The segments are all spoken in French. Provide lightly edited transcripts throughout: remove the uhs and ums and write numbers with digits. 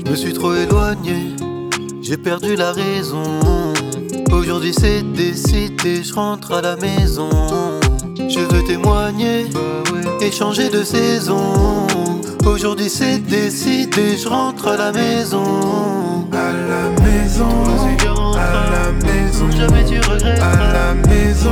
Je me suis trop éloigné, j'ai perdu la raison. Aujourd'hui c'est décidé, je rentre à la maison. Je veux témoigner et changer de saison. Aujourd'hui c'est décidé, je rentre à la maison. À la maison, à la maison, jamais tu regretteras. à la maison,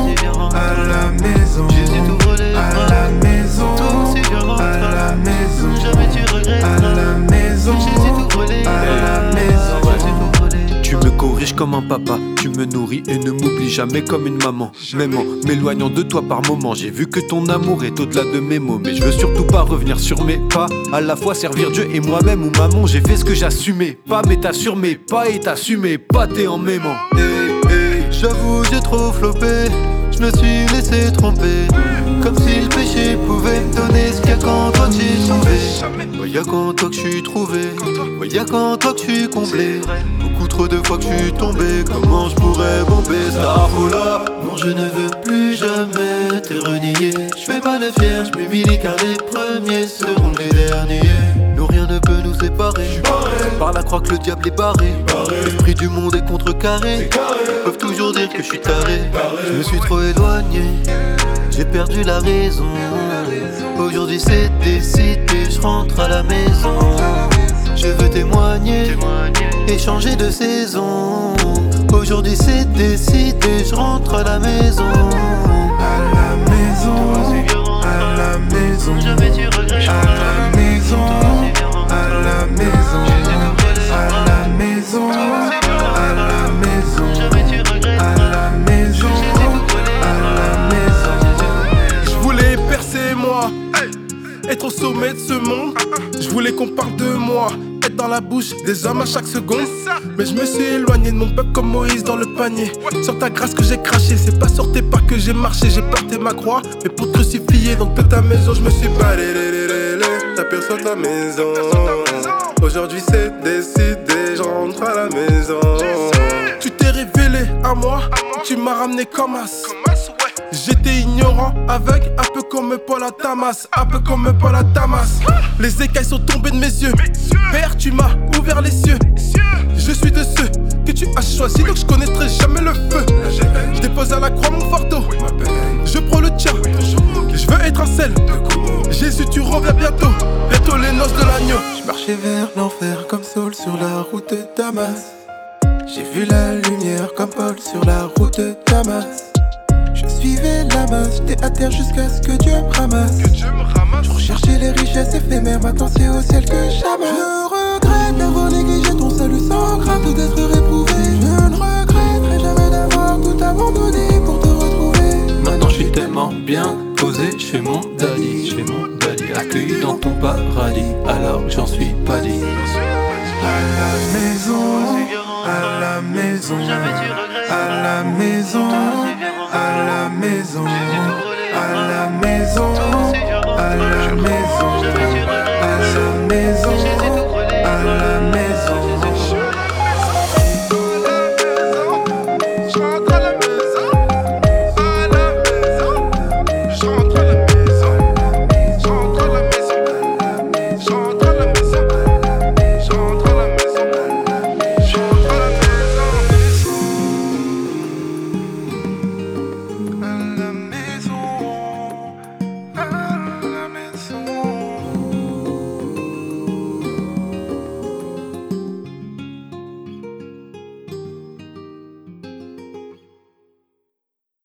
à la maison, Jésus t'ouvre les à bras. la maison, Toi aussi viens à rentrer. la maison, Jamais tu regretteras. à la maison, Jésus t'ouvre les bras. à la maison. Jésus t'ouvre les bras. Tu me corriges comme un papa, tu me nourris et ne m'oublies jamais comme une maman. Même en m'éloignant de toi par moments, j'ai vu que ton amour est au-delà de mes mots. Mais je veux surtout pas revenir sur mes pas, à la fois servir Dieu et moi-même ou maman. J'ai fait ce que j'assumais, pas mais t'assures mes pas et t'assumais pas t'es en m'aimant. J'avoue j'ai trop floppé, je me suis laissé tromper. Comme si le péché pouvait me donner ce qu'il y a qu'en toi que j'ai trouvé. Y'a qu'en toi que je suis trouvé, y'a qu'en toi que je suis comblé. Beaucoup trop de fois que je suis tombé, comment je pourrais bomber Starfall? Non je ne veux plus jamais te renier. Je fais pas le fier, je m'humilie car les premiers seront les derniers. Nous rien ne peut nous séparer, par la croix que le diable est barré. L'esprit du monde est contrecarré, ils peuvent toujours dire que je suis taré. Je me suis trop éloigné, j'ai perdu la raison. Aujourd'hui c'est décidé, je rentre à la maison. Je veux témoigner et changer de saison. Aujourd'hui c'est décidé, je rentre à la maison. À la maison, à la maison, Jamais tu regrettes. à la maison, à la maison, à la maison, à la maison, Jamais tu regrettes. à la maison, à la maison. Je voulais percer moi, être au sommet de ce monde. Je voulais qu'on parle de moi, être dans la bouche des hommes à chaque seconde. Mais je me suis éloigné de mon peuple comme Moïse dans le panier. Sur ta grâce que j'ai craché, c'est pas sur tes pas que j'ai marché. J'ai porté ma croix, mais pour te crucifier dans toute ta maison, je me suis pas tapé sur ta maison. Aujourd'hui c'est décidé, je rentre à la maison. Tu t'es révélé à moi, tu m'as ramené comme as. J'étais ignorant, aveugle, un peu comme Paul à Damas, un peu comme Paul à Damas. Les écailles sont tombées de mes yeux. Père, tu m'as ouvert les cieux. Je suis de ceux que tu as choisis, donc je connaîtrai jamais le feu. Je dépose à la croix mon fardeau, je prends le tien. Je veux être un sel. Jésus, tu reviens bientôt. Bientôt les noces de l'agneau. Je marchais vers l'enfer comme Saul sur la route de Damas. J'ai vu la lumière comme Paul sur la route de Damas. Je suivais la masse, j'étais à terre jusqu'à ce que Dieu me ramasse. Je recherchais les richesses éphémères, maintenant c'est au ciel que j'amasse. Je regrette d'avoir négligé ton salut sans crainte d'être réprouvé. Je ne regretterai jamais d'avoir tout abandonné pour te retrouver. Maintenant je suis tellement bien posé chez mon daddy, accueilli dans ton paradis, alors que j'en suis pas dit. À la maison, à la maison, à la maison, à la maison, à la maison, à la maison, à la maison, à la maison.